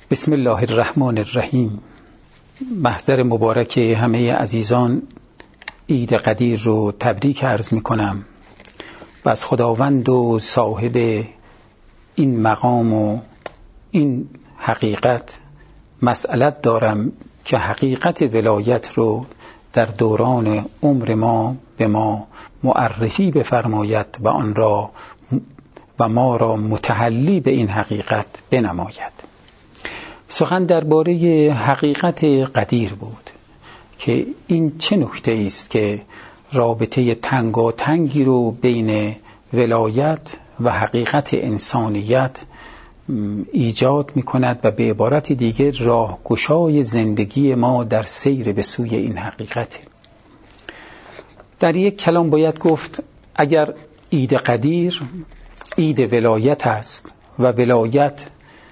بسم الله الرحمن الرحیم. محضر مبارک همه عزیزان عید قدیر رو تبریک عرض می کنم و از خداوند و صاحب این مقام و این حقیقت مسئلت دارم که حقیقت ولایت رو در دوران عمر ما به ما معرفی بفرماید و آن را و ما را متحلی به این حقیقت بنماید. سخن درباره حقیقت قدیر بود که این چه نکته است که رابطه تنگاتنگی رو بین ولایت و حقیقت انسانیت ایجاد می کند و به عبارت دیگر راهگشای زندگی ما در سیر به سوی این حقیقت. در یک کلام باید گفت اگر عید قدیر عید ولایت است و ولایت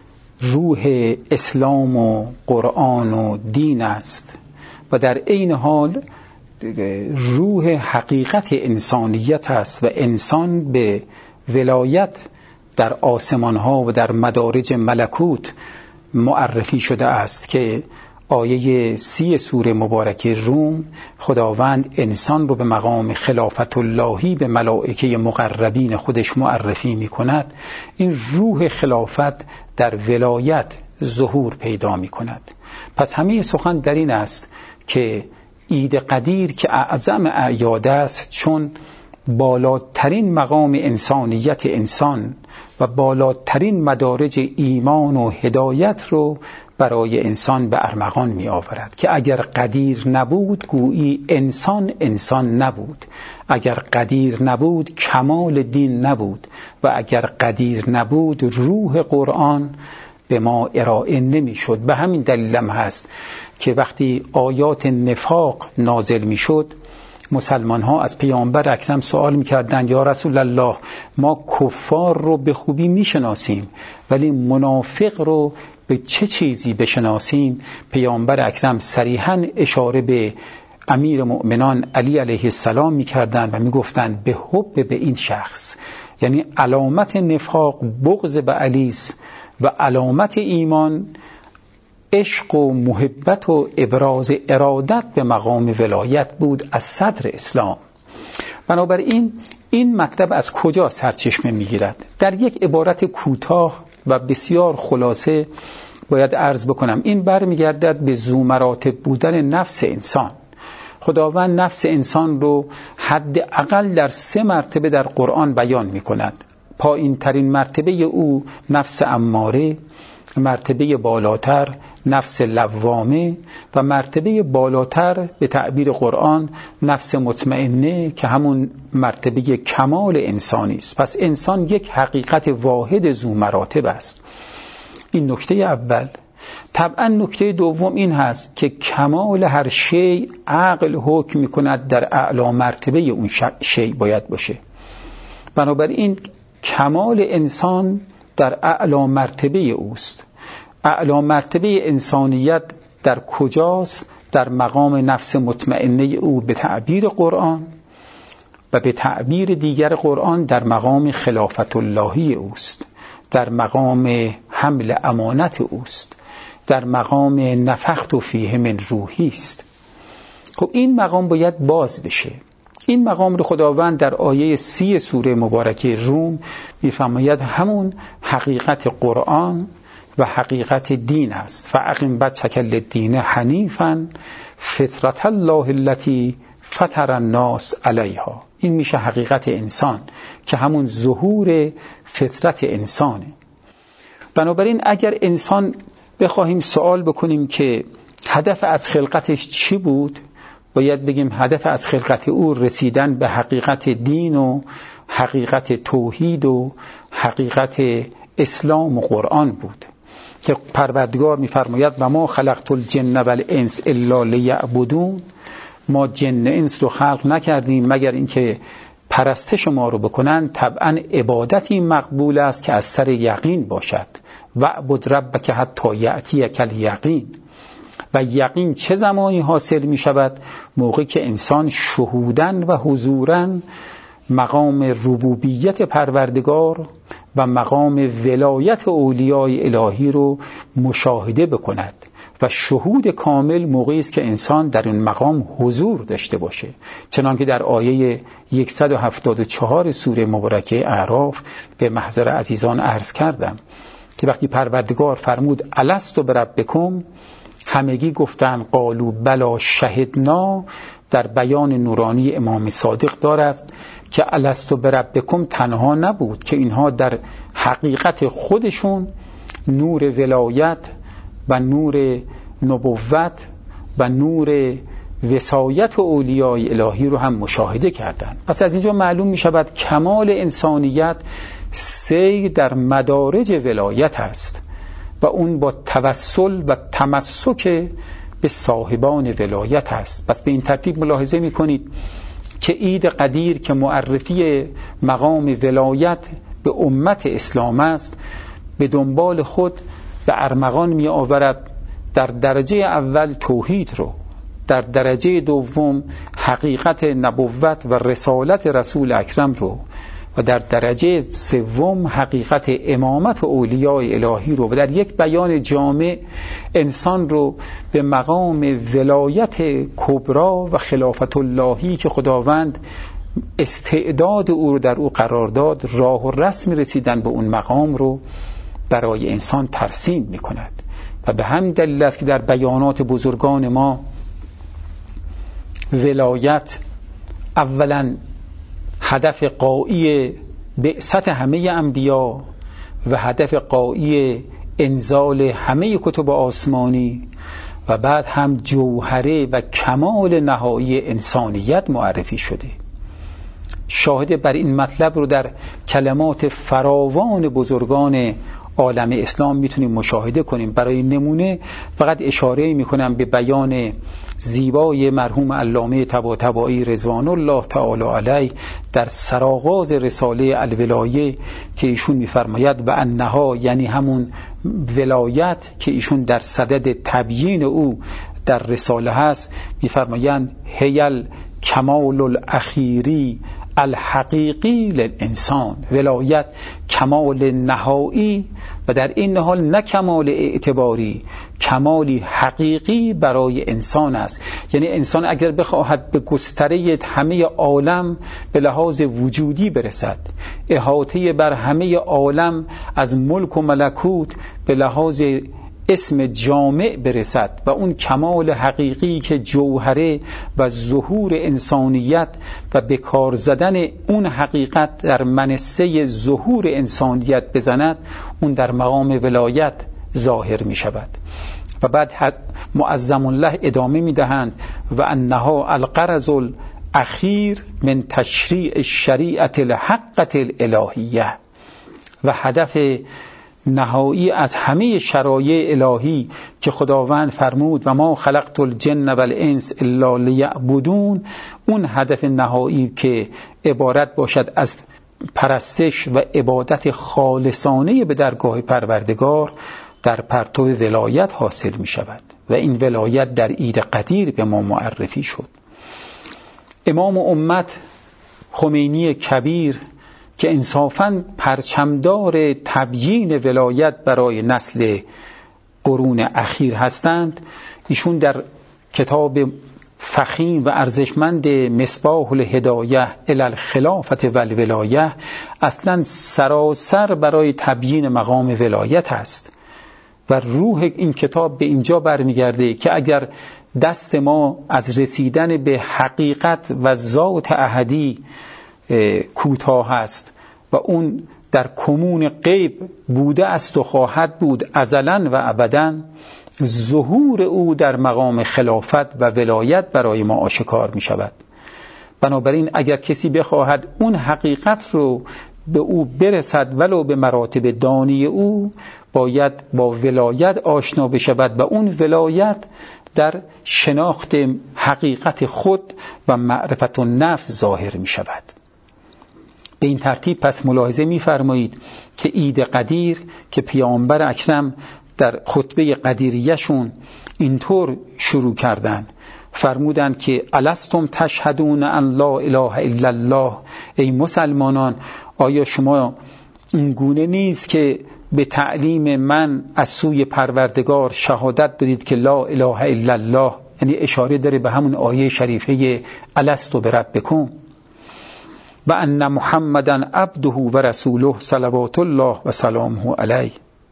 روح اسلام و قرآن و دین است و در عین حال روح حقیقت انسانیت است و انسان به ولایت در آسمان ها و در مدارج ملکوت معرفی شده است که آیه 30 سوره مبارکه روم خداوند انسان رو به مقام خلافت اللهی به ملائکه مقربین خودش معرفی می کند. این روح خلافت در ولایت ظهور پیدا می کند. پس همه سخن در این است که عید قدیر که اعظم اعیاد است، چون بالاترین مقام انسانیت انسان و بالاترین مدارج ایمان و هدایت رو برای انسان به ارمغان می آورد که اگر قدیر نبود گویی انسان نبود، اگر قدیر نبود کمال دین نبود و اگر قدیر نبود روح قرآن به ما ارائه نمی شد. به همین دلیلم هست که وقتی آیات نفاق نازل می شد مسلمان ها از پیامبر اکرم سوال می‌کردند یا رسول الله ما کفار رو به خوبی می‌شناسیم ولی منافق رو به چه چیزی بشناسیم؟ پیامبر اکرم صریحاً اشاره به امیر مؤمنان علی علیه السلام می‌کردند و می‌گفتند به حب به این شخص، یعنی علامت نفاق بغض به علی است و علامت ایمان عشق و محبت و ابراز ارادت به مقام ولایت بود از صدر اسلام. بنابراین این مطلب از کجا سرچشمه میگیرد؟ در یک عبارت کوتاه و بسیار خلاصه باید عرض بکنم این برمیگردد به ذو مراتب بودن نفس انسان. خداوند نفس انسان رو حداقل در 3 مرتبه در قرآن بیان میکند. پایین ترین مرتبه او نفس اماره، مرتبه بالاتر نفس لوامه و مرتبه بالاتر به تعبیر قرآن نفس مطمئنه که همون مرتبه کمال انسانی است. پس انسان یک حقیقت واحد ذو مراتب است. این نکته اول. طبعا نکته دوم این هست که کمال هر شیء عقل حکم می‌کند در اعلی مرتبه اون شیء باید باشه. بنابراین کمال انسان در اعلی مرتبه اوست. اعلی مرتبه انسانیت در کجاست؟ در مقام نفس مطمئنه او به تعبیر قرآن و به تعبیر دیگر قرآن در مقام خلافت اللهی اوست، در مقام حمل امانت اوست، در مقام نفخت فیه من روحی است. خب این مقام باید باز بشه. این مقام رو خداوند در آیه 30 سوره مبارکه روم می‌فرماید همون حقیقت قرآن و حقیقت دین است. فاقم وجهک للدین حنیفا فطرة الله التي فطر الناس علیها. این میشه حقیقت انسان که همون ظهور فطرت انسانه. بنابراین اگر انسان بخواهیم سوال بکنیم که هدف از خلقتش چی بود، باید بگیم هدف از خلقت او رسیدن به حقیقت دین و حقیقت توحید و حقیقت اسلام و قرآن بود که پروردگار می‌فرماید و ما خلقت الجن والانس الا لیعبدون. ما جن انس رو خلق نکردیم مگر اینکه پرستش ما رو بکنن. طبعا عبادتی مقبول است که از سر یقین باشد. وعبد ربک حتی یأتیک الیقین. و یقین چه زمانی حاصل می شود؟ موقعی که انسان شهودن و حضورن مقام ربوبیت پروردگار و مقام ولایت اولیای الهی رو مشاهده بکند و شهود کامل موقعی است که انسان در این مقام حضور داشته باشه، چنانکه در آیه 174 سوره مبارکه اعراف به محضر عزیزان عرض کردم که وقتی پروردگار فرمود الستو بربکم، همگی گفتن قالوا بلا شهدنا، در بیان نورانی امام صادق دارد که الستو بربکم تنها نبود که اینها در حقیقت خودشون نور ولایت و نور نبوت و نور وصایت و اولیای الهی رو هم مشاهده کردند. پس از اینجا معلوم می شود کمال انسانیت سیر در مدارج ولایت است و اون با توسل و تمسک به صاحبان ولایت است. پس به این ترتیب ملاحظه می کنید که عید قدیر که معرفی مقام ولایت به امت اسلام است، به دنبال خود به ارمغان می آورد در درجه اول توحید رو، در درجه دوم حقیقت نبوت و رسالت رسول اکرم رو و در درجه سوم حقیقت امامت اولیای الهی رو و در یک بیان جامع انسان رو به مقام ولایت کبرا و خلافت اللهی که خداوند استعداد او رو در او قرار داد، راه و رسم رسیدن به اون مقام رو برای انسان ترسیم می کند. و به همین دلیل است که در بیانات بزرگان ما ولایت اولا هدف غایی بعثت همه انبیا و هدف غایی انزال همه کتب آسمانی و بعد هم جوهره و کمال نهایی انسانیت معرفی شده. شاهد بر این مطلب رو در کلمات فراوان بزرگان عالم اسلام میتونیم مشاهده کنیم. برای نمونه فقط اشاره میکنم به بیان زیبای مرحوم علامه طباطبایی رضوان الله تعالی علیه در سرآغاز رساله الولایه که ایشون میفرماید و انها، یعنی همون ولایت که ایشون در صدد تبیین او در رساله هست، میفرمایند هیل کمال الاخیری الحقیقی للانسان، ولایت کمال نهایی و در این حال نه کمال اعتباری، کمالی حقیقی برای انسان است. یعنی انسان اگر بخواهد به گستره همه عالم به لحاظ وجودی برسد، احاطه بر همه عالم از ملک و ملکوت به لحاظ اسم جامع برسد و اون کمال حقیقی که جوهره و ظهور انسانیت و بکار زدن اون حقیقت در منصه ظهور انسانیت بزند، اون در مقام ولایت ظاهر می شود. و بعد معظم الله ادامه می دهند و انها الغرض الاخیر من تشریع الشریعت الحقه الالهیه، و هدف نهایی از همه شرایع الهی که خداوند فرمود و ما خلقت الجن و الانس الا لیعبدون، اون هدف نهایی که عبارت باشد از پرستش و عبادت خالصانه به درگاه پروردگار، در پرتو ولایت حاصل می شود و این ولایت در عید قدیر به ما معرفی شد. امام امت خمینی کبیر که انصافاً پرچمدار تبیین ولایت برای نسل قرون اخیر هستند، ایشون در کتاب فخیم و ارزشمند مصباح الهدایه الی الخلافة و الولایه اصلاً سراسر برای تبیین مقام ولایت است و روح این کتاب به اینجا برمیگرده که اگر دست ما از رسیدن به حقیقت و ذات احدی کوتاه است و اون در کمون غیب بوده است و خواهد بود ازلاً و ابداً، ظهور او در مقام خلافت و ولایت برای ما آشکار می شود. بنابراین اگر کسی بخواهد اون حقیقت رو به او برسد ولو به مراتب دانی او، باید با ولایت آشنا بشود و اون ولایت در شناخت حقیقت خود و معرفت النفس ظاهر می شود. به این ترتیب پس ملاحظه می فرمایید که عید قدیر که پیامبر اکرم در خطبه قدیریشون اینطور شروع کردن، فرمودن که الستم تشهدون ان لا اله الا الله، ای مسلمانان آیا شما اون گونه نیست که به تعلیم من از سوی پروردگار شهادت دادید که لا اله الا الله، یعنی اشاره داره به همون آیه شریفه الست بربکم و ان محمدا عبده و رسوله صلوات الله و سلامه علیه.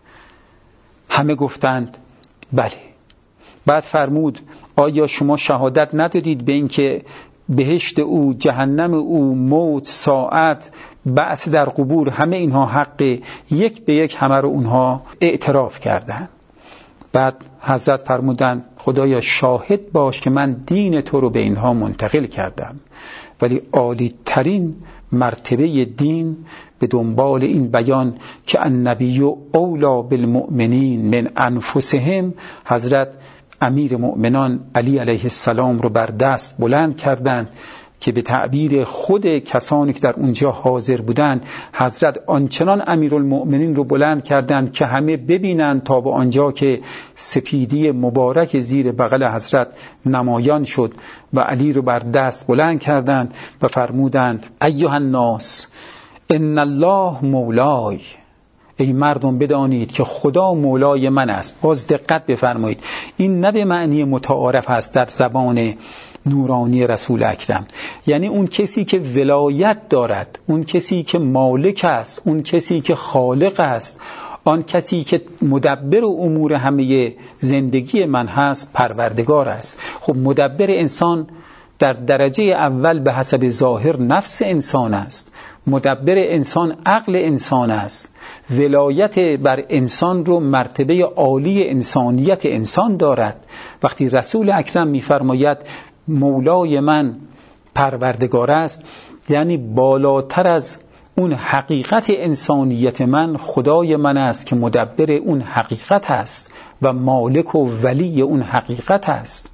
همه گفتند بله. بعد فرمود آیا شما شهادت ندادید به این که بهشت او، جهنم او، موت، ساعت، بعث در قبور، همه اینها حق، یک به یک همه رو اونها اعتراف کردن. بعد حضرت فرمودند خدایا شاهد باش که من دین تو رو به اینها منتقل کردم، ولی عالی ترین مرتبه دین به دنبال این بیان که النبی اولی بالمؤمنین من انفسهم، حضرت امیر مؤمنان علی علیه السلام رو بر دست بلند کردند که به تعبیر خود کسانی که در اونجا حاضر بودند، حضرت آنچنان امیرالمؤمنین رو بلند کردند که همه ببینند تا به آنجا که سپیدی مبارک زیر بغل حضرت نمایان شد و علی رو بر دست بلند کردند و فرمودند ایها الناس ان الله مولای، ای مردم بدانید که خدا مولای من است. باز دقت بفرمایید، این نه به معنی متعارف است در زبان نورانی رسول اکرم، یعنی اون کسی که ولایت دارد، اون کسی که مالک است، اون کسی که خالق است، آن کسی که مدبر امور همه زندگی من هست پروردگار است. خب مدبر انسان در درجه اول به حسب ظاهر نفس انسان است، مدبر انسان عقل انسان است، ولایت بر انسان رو مرتبه عالی انسانیت انسان دارد. وقتی رسول اکرم می‌فرماید مولای من پروردگار است، یعنی بالاتر از اون حقیقت انسانیت من خدای من است که مدبر اون حقیقت است و مالک و ولی اون حقیقت است.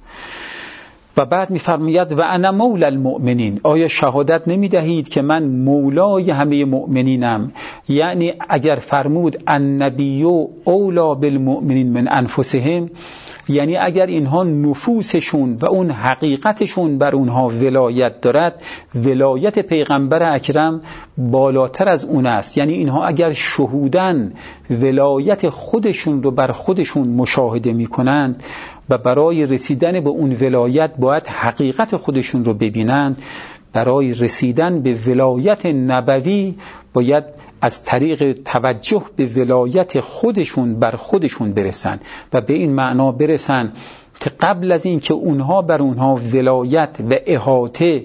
و بعد می‌فرماید و انا مولا المؤمنین، آیا شهادت نمی‌دهید که من مولای همه مؤمنینم؟ یعنی اگر فرمود النبی اولی بالمؤمنین من انفسهم، یعنی اگر اینها نفوسشون و اون حقیقتشون بر اونها ولایت دارد، ولایت پیغمبر اکرم بالاتر از اون است. یعنی اینها اگر شهودن ولایت خودشون رو بر خودشون مشاهده می‌کنند و برای رسیدن به اون ولایت باید حقیقت خودشون رو ببینند، برای رسیدن به ولایت نبوی باید از طریق توجه به ولایت خودشون بر خودشون برسن و به این معنا برسن که قبل از این که اونها بر اونها ولایت و احاطه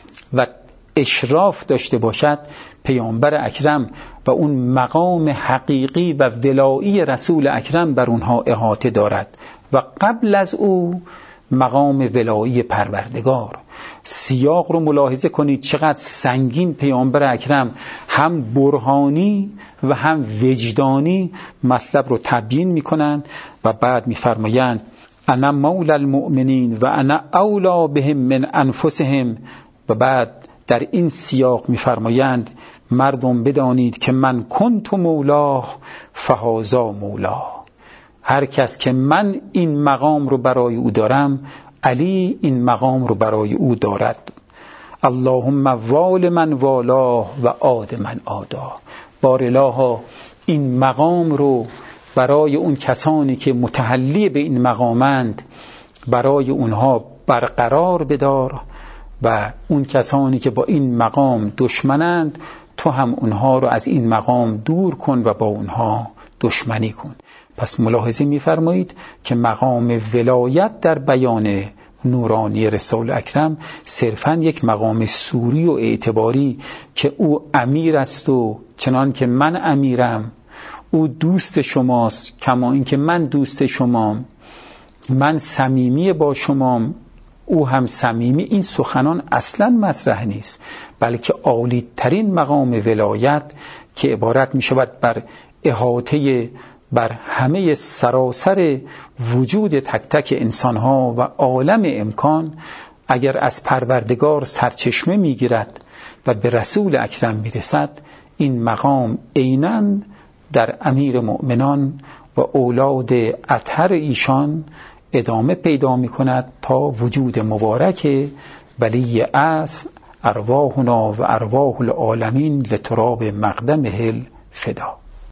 و اشراف داشته باشد، پیامبر اکرم و اون مقام حقیقی و ولایی رسول اکرم بر اونها احاطه دارد و قبل از او مقام ولایی پروردگار. سیاق رو ملاحظه کنید چقدر سنگین پیامبر اکرم هم برهانی و هم وجدانی مطلب رو تبیین میکنند و بعد میفرمایند انا مولا المؤمنین و انا اولا بهم من انفسهم. و بعد در این سیاق میفرمایند مردم بدانید که من کنت مولاه فهذا مولاه، هر کس که من این مقام رو برای او دارم، علی این مقام رو برای او دارد. اللهم وال من والاه و عاد من عادا. بار الها این مقام رو برای اون کسانی که متحلی به این مقامند برای اونها برقرار بدار و اون کسانی که با این مقام دشمنند تو هم اونها رو از این مقام دور کن و با اونها دشمنی کن. پس ملاحظه می‌فرمایید که مقام ولایت در بیان نورانی رسول اکرم صرفاً یک مقام سوری و اعتباری که او امیر است و چنان که من امیرم او دوست شماست کما اینکه من دوست شمام، من صمیمی با شمام او هم صمیمی، این سخنان اصلاً مطرح نیست، بلکه عالی ترین مقام ولایت که عبارت می شود بر احاطه بر همه سراسر وجود تک تک انسانها و عالم امکان، اگر از پروردگار سرچشمه می گیرد و به رسول اکرم می رسد، این مقام عیناً در امیر مؤمنان و اولاد اطهر ایشان ادامه پیدا می کند تا وجود مبارک ولی اصل ارواحنا و ارواح العالمین لتراب مقدمه فدا.